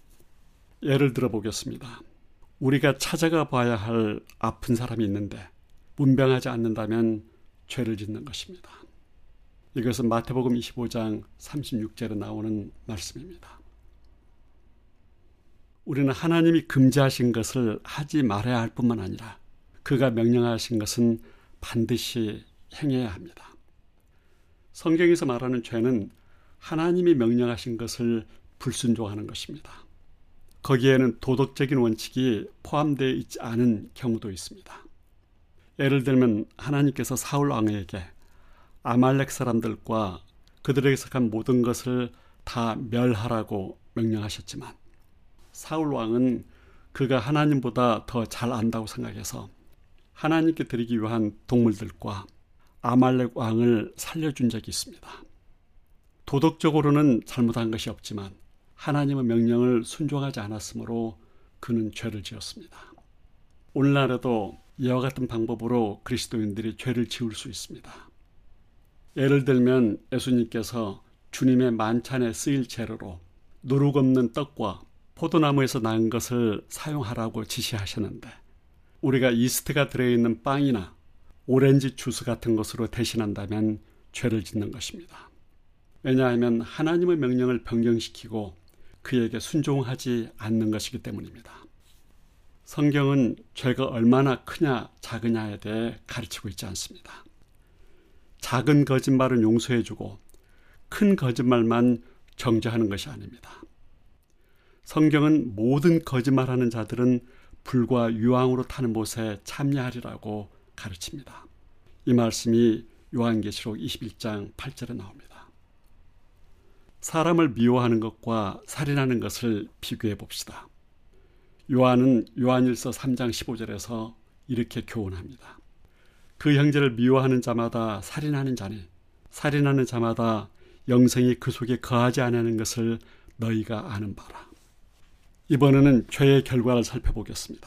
예를 들어 보겠습니다. 우리가 찾아가 봐야 할 아픈 사람이 있는데 문병하지 않는다면 죄를 짓는 것입니다. 이것은 마태복음 25장 36절에 나오는 말씀입니다. 우리는 하나님이 금지하신 것을 하지 말아야 할 뿐만 아니라 그가 명령하신 것은 반드시 행해야 합니다. 성경에서 말하는 죄는 하나님이 명령하신 것을 불순종하는 것입니다. 거기에는 도덕적인 원칙이 포함되어 있지 않은 경우도 있습니다. 예를 들면 하나님께서 사울 왕에게 아말렉 사람들과 그들에게 속한 모든 것을 다 멸하라고 명령하셨지만 사울 왕은 그가 하나님보다 더 잘 안다고 생각해서 하나님께 드리기 위한 동물들과 아말렉 왕을 살려준 적이 있습니다. 도덕적으로는 잘못한 것이 없지만 하나님의 명령을 순종하지 않았으므로 그는 죄를 지었습니다. 오늘날에도 이와 같은 방법으로 그리스도인들이 죄를 지을 수 있습니다. 예를 들면 예수님께서 주님의 만찬에 쓰일 재료로 누룩 없는 떡과 포도나무에서 난 것을 사용하라고 지시하셨는데 우리가 이스트가 들어있는 빵이나 오렌지 주스 같은 것으로 대신한다면 죄를 짓는 것입니다. 왜냐하면 하나님의 명령을 변경시키고 그에게 순종하지 않는 것이기 때문입니다. 성경은 죄가 얼마나 크냐 작으냐에 대해 가르치고 있지 않습니다. 작은 거짓말은 용서해주고 큰 거짓말만 정죄하는 것이 아닙니다. 성경은 모든 거짓말하는 자들은 불과 유황으로 타는 못에 참여하리라고 가르칩니다. 이 말씀이 요한계시록 21장 8절에 나옵니다. 사람을 미워하는 것과 살인하는 것을 비교해 봅시다. 요한은 요한일서 3장 15절에서 이렇게 교훈합니다. 그 형제를 미워하는 자마다 살인하는 자니 살인하는 자마다 영생이 그 속에 거하지 않는 것을 너희가 아는 바라. 이번에는 죄의 결과를 살펴보겠습니다.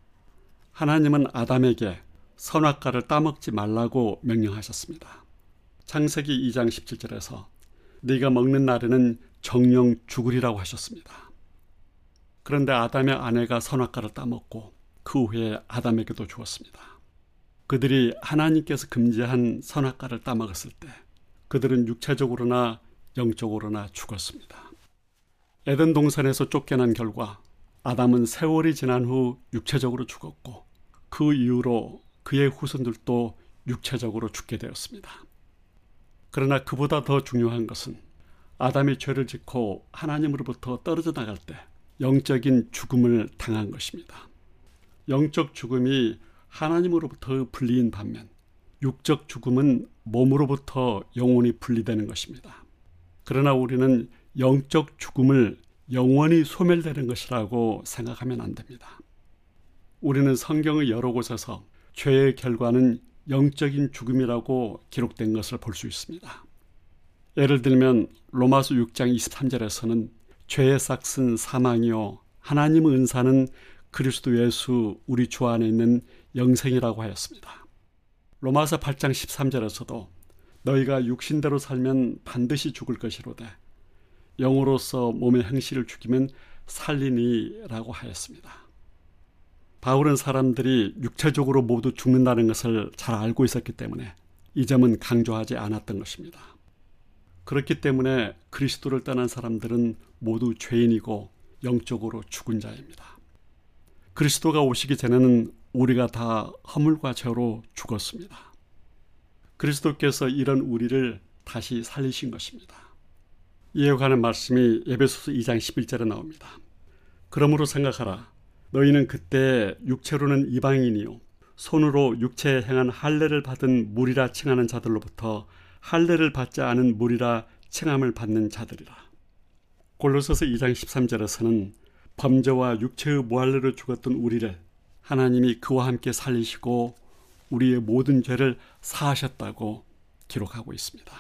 하나님은 아담에게 선악과를 따먹지 말라고 명령하셨습니다. 창세기 2장 17절에서 네가 먹는 날에는 정령 죽으리라고 하셨습니다. 그런데 아담의 아내가 선악과를 따먹고 그 후에 아담에게도 주었습니다. 그들이 하나님께서 금지한 선악과를 따먹었을 때 그들은 육체적으로나 영적으로나 죽었습니다. 에덴 동산에서 쫓겨난 결과 아담은 세월이 지난 후 육체적으로 죽었고 그 이후로 그의 후손들도 육체적으로 죽게 되었습니다. 그러나 그보다 더 중요한 것은 아담이 죄를 짓고 하나님으로부터 떨어져 나갈 때 영적인 죽음을 당한 것입니다. 영적 죽음이 하나님으로부터 분리인 반면 육적 죽음은 몸으로부터 영혼이 분리되는 것입니다. 그러나 우리는 영적 죽음을 영원히 소멸되는 것이라고 생각하면 안 됩니다. 우리는 성경의 여러 곳에서 죄의 결과는 영적인 죽음이라고 기록된 것을 볼 수 있습니다. 예를 들면 로마서 6장 23절에서는 죄의 삭은 사망이요 하나님의 은사는 그리스도 예수 우리 주 안에 있는 영생이라고 하였습니다. 로마서 8장 13절에서도 너희가 육신대로 살면 반드시 죽을 것이로되 영으로서 몸의 행실을 죽이면 살리니라고 하였습니다. 바울은 사람들이 육체적으로 모두 죽는다는 것을 잘 알고 있었기 때문에 이 점은 강조하지 않았던 것입니다. 그렇기 때문에 그리스도를 떠난 사람들은 모두 죄인이고 영적으로 죽은 자입니다. 그리스도가 오시기 전에는 우리가 다 허물과 죄로 죽었습니다. 그리스도께서 이런 우리를 다시 살리신 것입니다. 이에 관한 말씀이 에베소서 2장 11절에 나옵니다. 그러므로 생각하라. 너희는 그때 육체로는 이방인이요 손으로 육체에 행한 할례를 받은 무리라 칭하는 자들로부터 할례를 받지 않은 무리라 칭함을 받는 자들이라. 골로새서 2장 13절에서는 범죄와 육체의 무할례로 죽었던 우리를 하나님이 그와 함께 살리시고 우리의 모든 죄를 사하셨다고 기록하고 있습니다.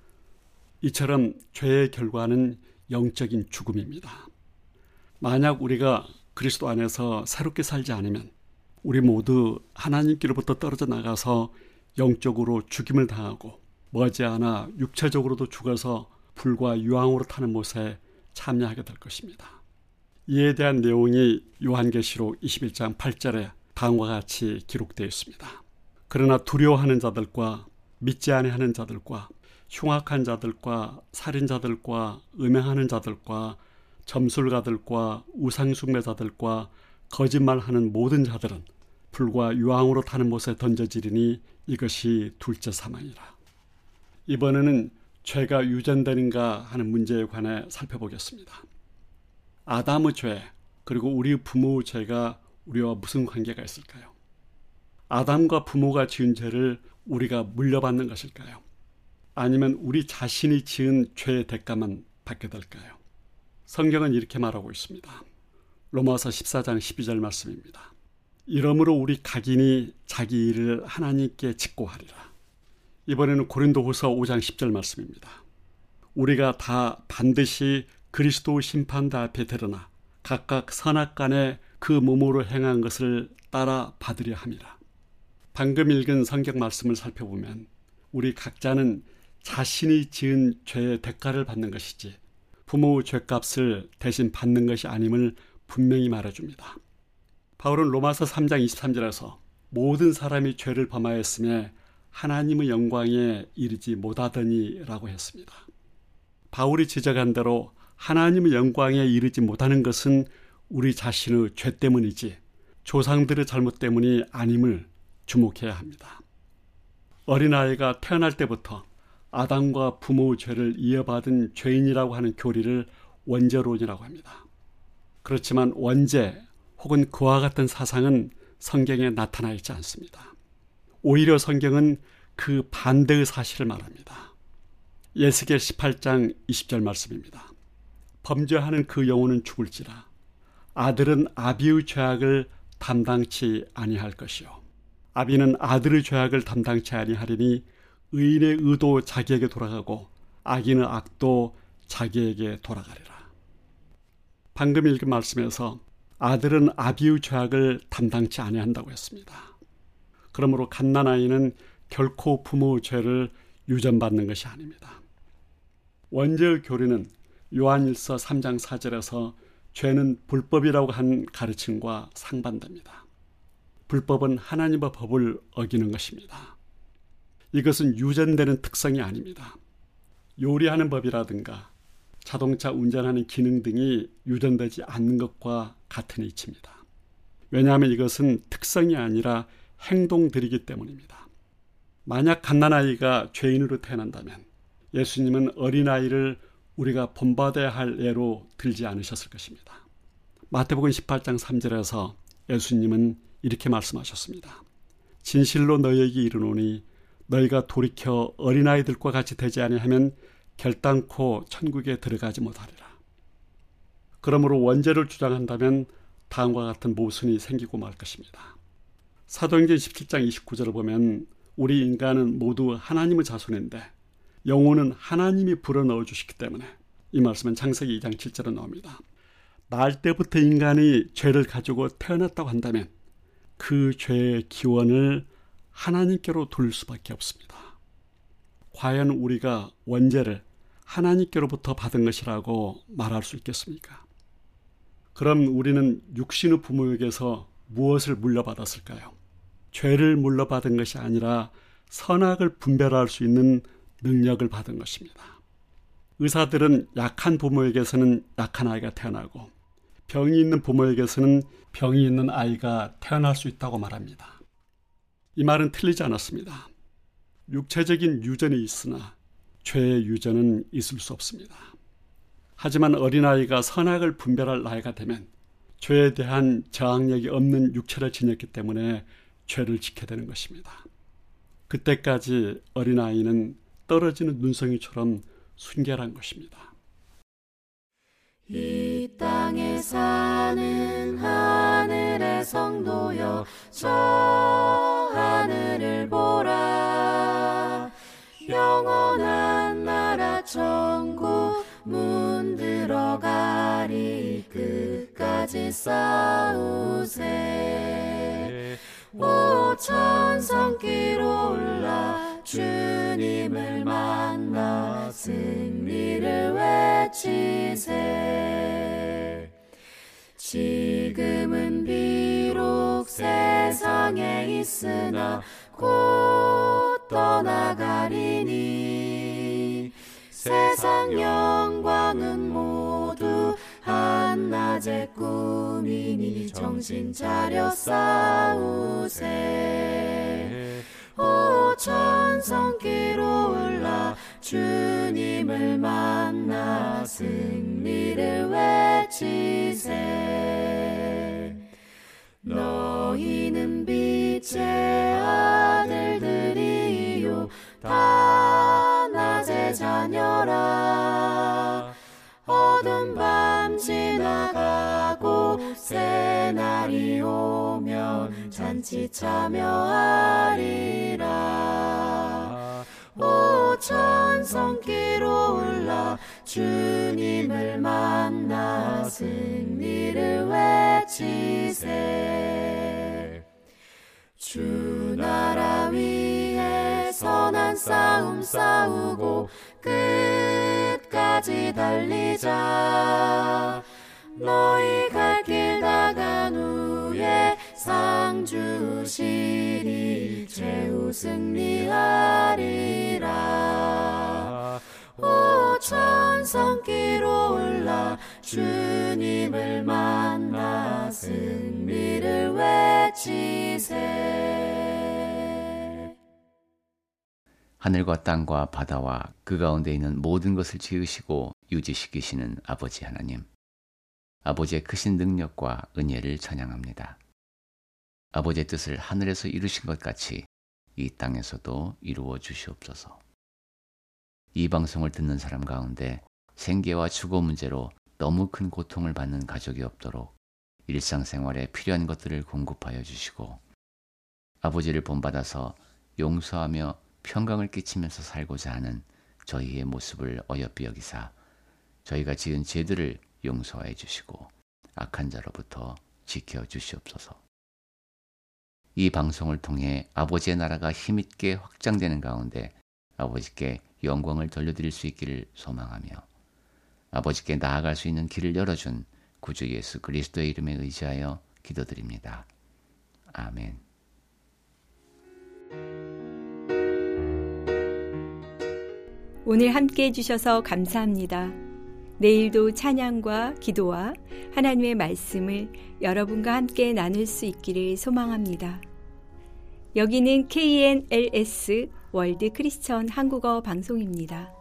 이처럼 죄의 결과는 영적인 죽음입니다. 만약 우리가 그리스도 안에서 새롭게 살지 않으면 우리 모두 하나님께로부터 떨어져 나가서 영적으로 죽임을 당하고 머지않아 육체적으로도 죽어서 불과 유황으로 타는 못에 참여하게 될 것입니다. 이에 대한 내용이 요한계시록 21장 8절에 다음과 같이 기록되어 있습니다. 그러나 두려워하는 자들과 믿지 아니하는 자들과 흉악한 자들과 살인자들과 음행하는 자들과 점술가들과 우상숭배자들과 거짓말하는 모든 자들은 불과 유황으로 타는 못에 던져지리니 이것이 둘째 사망이라. 이번에는 죄가 유전되는가 하는 문제에 관해 살펴보겠습니다. 아담의 죄 그리고 우리 부모의 죄가 우리와 무슨 관계가 있을까요? 아담과 부모가 지은 죄를 우리가 물려받는 것일까요? 아니면 우리 자신이 지은 죄의 대가만 받게 될까요? 성경은 이렇게 말하고 있습니다. 로마서 14장 12절 말씀입니다. 이러므로 우리 각인이 자기 일을 하나님께 직고하리라. 이번에는 고린도후서 5장 10절 말씀입니다. 우리가 다 반드시 그리스도 심판대 앞에 드러나 각각 선악간에 그 몸으로 행한 것을 따라 받으려 함이라. 방금 읽은 성경 말씀을 살펴보면 우리 각자는 자신이 지은 죄의 대가를 받는 것이지 부모의 죄값을 대신 받는 것이 아님을 분명히 말해줍니다. 바울은 로마서 3장 23절에서 모든 사람이 죄를 범하였으며 하나님의 영광에 이르지 못하더니 라고 했습니다. 바울이 지적한 대로 하나님의 영광에 이르지 못하는 것은 우리 자신의 죄 때문이지 조상들의 잘못 때문이 아님을 주목해야 합니다. 어린아이가 태어날 때부터 아담과 부모의 죄를 이어받은 죄인이라고 하는 교리를 원죄론이라고 합니다. 그렇지만 원죄 혹은 그와 같은 사상은 성경에 나타나 있지 않습니다. 오히려 성경은 그 반대의 사실을 말합니다. 예스겔 18장 20절 말씀입니다. 범죄하는 그 영혼은 죽을지라 아들은 아비의 죄악을 담당치 아니할 것이요 아비는 아들의 죄악을 담당치 아니하리니 의인의 의도 자기에게 돌아가고 악인의 악도 자기에게 돌아가리라. 방금 읽은 말씀에서 아들은 아비의 죄악을 담당치 아니한다고 했습니다. 그러므로 갓난아이는 결코 부모의 죄를 유전받는 것이 아닙니다. 원죄의 교리는 요한일서 3장 4절에서 죄는 불법이라고 한 가르침과 상반됩니다. 불법은 하나님의 법을 어기는 것입니다. 이것은 유전되는 특성이 아닙니다. 요리하는 법이라든가 자동차 운전하는 기능 등이 유전되지 않는 것과 같은 이치입니다. 왜냐하면 이것은 특성이 아니라 행동들이기 때문입니다. 만약 갓난아이가 죄인으로 태어난다면 예수님은 어린아이를 우리가 본받아야 할 예로 들지 않으셨을 것입니다. 마태복음 18장 3절에서 예수님은 이렇게 말씀하셨습니다. 진실로 너희에게 이르노니 너희가 돌이켜 어린아이들과 같이 되지 아니하면 결단코 천국에 들어가지 못하리라. 그러므로 원죄를 주장한다면 다음과 같은 모순이 생기고 말 것입니다. 사도행전 17장 29절을 보면 우리 인간은 모두 하나님의 자손인데 영혼은 하나님이 불어넣어 주시기 때문에 이 말씀은 창세기 2장 7절에 나옵니다. 날 때부터 인간이 죄를 가지고 태어났다고 한다면 그 죄의 기원을 하나님께로 돌릴 수밖에 없습니다. 과연 우리가 원죄를 하나님께로부터 받은 것이라고 말할 수 있겠습니까? 그럼 우리는 육신의 부모에게서 무엇을 물려받았을까요? 죄를 물려받은 것이 아니라 선악을 분별할 수 있는 능력을 받은 것입니다. 의사들은 약한 부모에게서는 약한 아이가 태어나고 병이 있는 부모에게서는 병이 있는 아이가 태어날 수 있다고 말합니다. 이 말은 틀리지 않았습니다. 육체적인 유전이 있으나 죄의 유전은 있을 수 없습니다. 하지만 어린아이가 선악을 분별할 나이가 되면 죄에 대한 저항력이 없는 육체를 지녔기 때문에 죄를 짓게 되는 것입니다. 그때까지 어린아이는 떨어지는 눈송이처럼 순결한 것입니다. 이 땅에 사는 하늘의 성도여 저 하늘을 보라 영원한 나라 천국 문 들어가리 끝까지 싸우세 오 천성길 올라 주님을 만나 승리를 외치세 지금은 비록 세상에 있으나 곧 떠나가리니 세상 영광은 모두 한낮의 꿈이니 정신 차려 싸우세 오 천성길 올라 주님을 만나 승리를 외치세 너희는 빛의 아들들이요 다 낮의 자녀라 어두운 밤 지나가고 새날이 오면 잔치 참여하리라. 오 천성기로 올라 주님을 만나 승리를 외치세. 주 나라 위에 선한 싸움 싸우고 끝까지 달리자. 너희 갈 길 다 간 후에 상 주시리 최후 승리하리라. 오 천성기로 올라 주님을 만나 승리를 외치세. 하늘과 땅과 바다와 그 가운데 있는 모든 것을 지으시고 유지시키시는 아버지 하나님, 아버지의 크신 능력과 은혜를 찬양합니다. 아버지의 뜻을 하늘에서 이루신 것 같이 이 땅에서도 이루어 주시옵소서. 이 방송을 듣는 사람 가운데 생계와 주거 문제로 너무 큰 고통을 받는 가족이 없도록 일상생활에 필요한 것들을 공급하여 주시고, 아버지를 본받아서 용서하며 평강을 끼치면서 살고자 하는 저희의 모습을 어여삐 여기사 저희가 지은 죄들을 용서해 주시고 악한 자로부터 지켜 주시옵소서. 이 방송을 통해 아버지의 나라가 힘있게 확장되는 가운데 아버지께 영광을 돌려드릴 수 있기를 소망하며 아버지께 나아갈 수 있는 길을 열어준 구주 예수 그리스도의 이름에 의지하여 기도드립니다. 아멘. 오늘 함께 해주셔서 감사합니다. 내일도 찬양과 기도와 하나님의 말씀을 여러분과 함께 나눌 수 있기를 소망합니다. 여기는 KNLS 월드 크리스천 한국어 방송입니다.